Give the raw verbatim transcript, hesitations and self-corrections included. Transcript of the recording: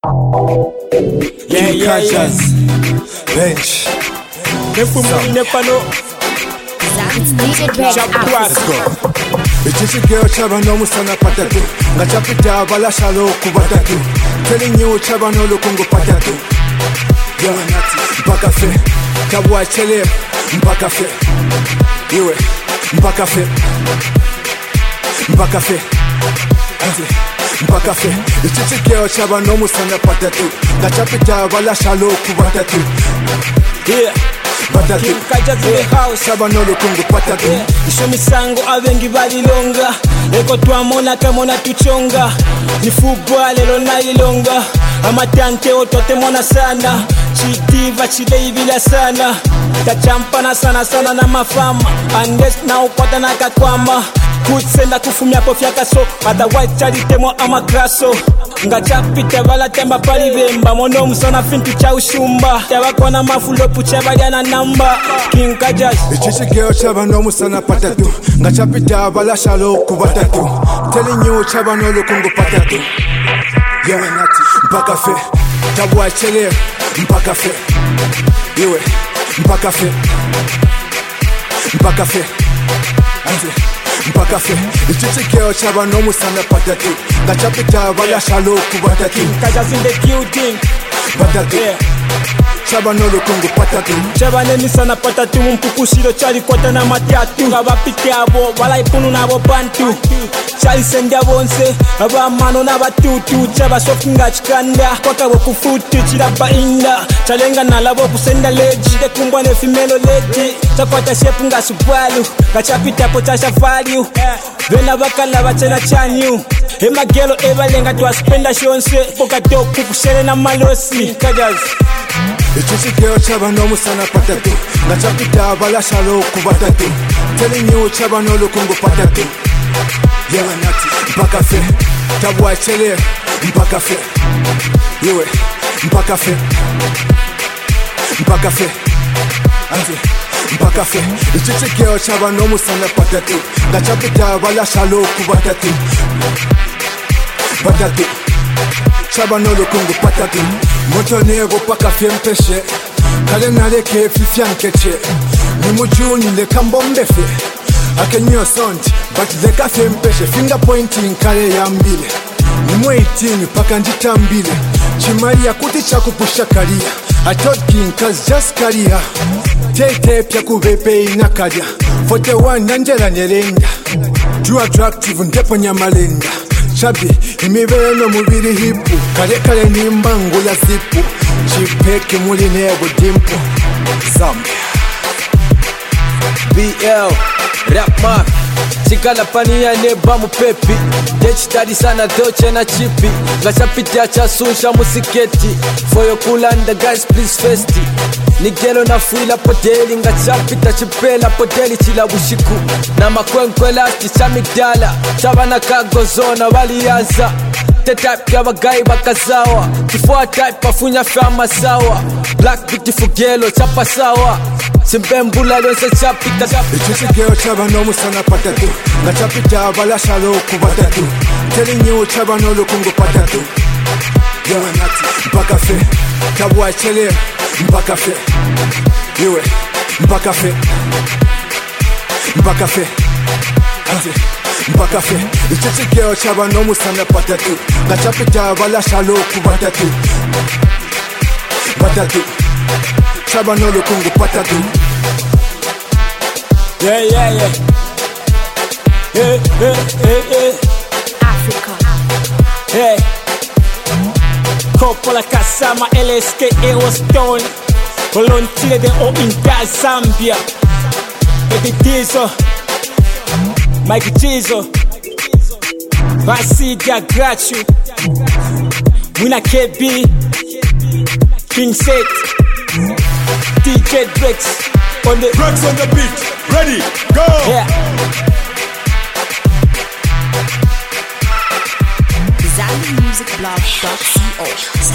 Yeah, yeah, yeah. Bench. It's D J Drake Africa. Let's go. Ichikigero cy'abano musana patatu ngachapita abalashalo ku batatu telinyo cy'abano lukungu patatu mpaka fe kabwa chele mpaka fe iwe mpaka fe mpaka fe mpaka fe ichikigero cy'abano musana patatu ngachapita abalashalo ku batatu yeah. Batatu Kaja zile house Sabano lukungu patatu yeah. Isho misango abengi balilonga Eko tuamona kamona tuchonga Ni fugwa lelo na ilonga Amatante otote mona sana Chitiva chile ibila sana Tachampana sana sana na mafama Andes na ukwata na kakwama Kutsenda kufumia pofya kaso Otherwise charite mo amakraso Ngachapita bala temba pali bemba Mono musona fintu cha ushumba Tewakona mafulopu chebaliana namba King Kajas Ichikigero cy'abano musana patatu ngachapita abalashalo ku batatu telinyo cy'abano lukungu patatu yeah. Mpaka fe tabwa chele mpaka fe iwe mpaka fe mpaka fe anze mpaka fe ichikigero cy'abano musana patatu ngachapita abalashalo ku batatu Kajas in the building batatu yeah. Chabano lukungu patatu Chabane misana patatu mpukushiro chali kwata na matatu Ngabapite abo wala ipunu na abo bantu Chali sende abonse abamano na batutu Chaba sofi nga chikanda kwaka wakufutu chiraba inda Chalenga na labo kusenda leji Dekumbwa ne femelo leti Chakwata shepu nga subalu Ngachapita po chasha value Vena bakala bachena chanyu Ema gelo eba lenga tuwa spenda shonse Poka toku kushele na malosi Kajas Ichikigero cy'abano musana patatu ngachapita abalashalo ku batatu telinyo cy'abano lukungu patatu yeah. Mpaka fe tabwa chele mpaka fe iwe mpaka fe mpaka fe anze mpaka fe ichikigero cy'abano musana patatu ngachapita abalashalo ku batatu batatu Chabano lukungu patatu Moto nego paka fiempeshe Kale naleke fifyankeche Ni mujuni leka mbombefe Ake nyo sonti But leka fiempeshe Finger pointing kale ya mbile Ni mwe itini paka njita mbile Chimari ya kuti chakupusha karia I told king cause just karia Tete pya kubepe inakaria forty-one nanjela nyelenga Too attractive ndepo nyamalenga Chabi imibeno mubiri hipu Kale kale nimbangu la zipu Chipeke muli nebo dimpo Zambia B L Rap Mark Chikala pania neba mupepi Dechitadi sana doche na chipi Gachapiti achasunsha musiketi For your cool and the guys please festi Nigelo na fuila poteli Ngachapita chipela poteli chila bushiku Na makwenkwe lasti chamigdala Chabana kagozona walianza Te type ya bagai bakazawa Kifua type pafunya fama sawa Black beautiful gelo chapa sawa Simbembula lonse chapita Ichikigero cy'abano musana patatu ngachapita abalashalo ku batatu telinyo cy'abano lukungu patatu yeah. Mpaka fe tabwa chele mpaka fe iwe mpaka fe mpaka fe anze mpaka fe ichikigero cy'abano musana patatu ngachapita abalashalo ku batatu batatu Chabano lukungu patatu Yeah, yeah, yeah Yeah, yeah, yeah, yeah Africa. Hey Coppola Kasama L S K Ewo Stone Volontiers de Oinda Zambia Baby Tizo Mike Tizo Basidia Grachu Muna K B King Set D J Drex on the Drex on the beat, ready, go! Yeah Zambian Music Blog dot co.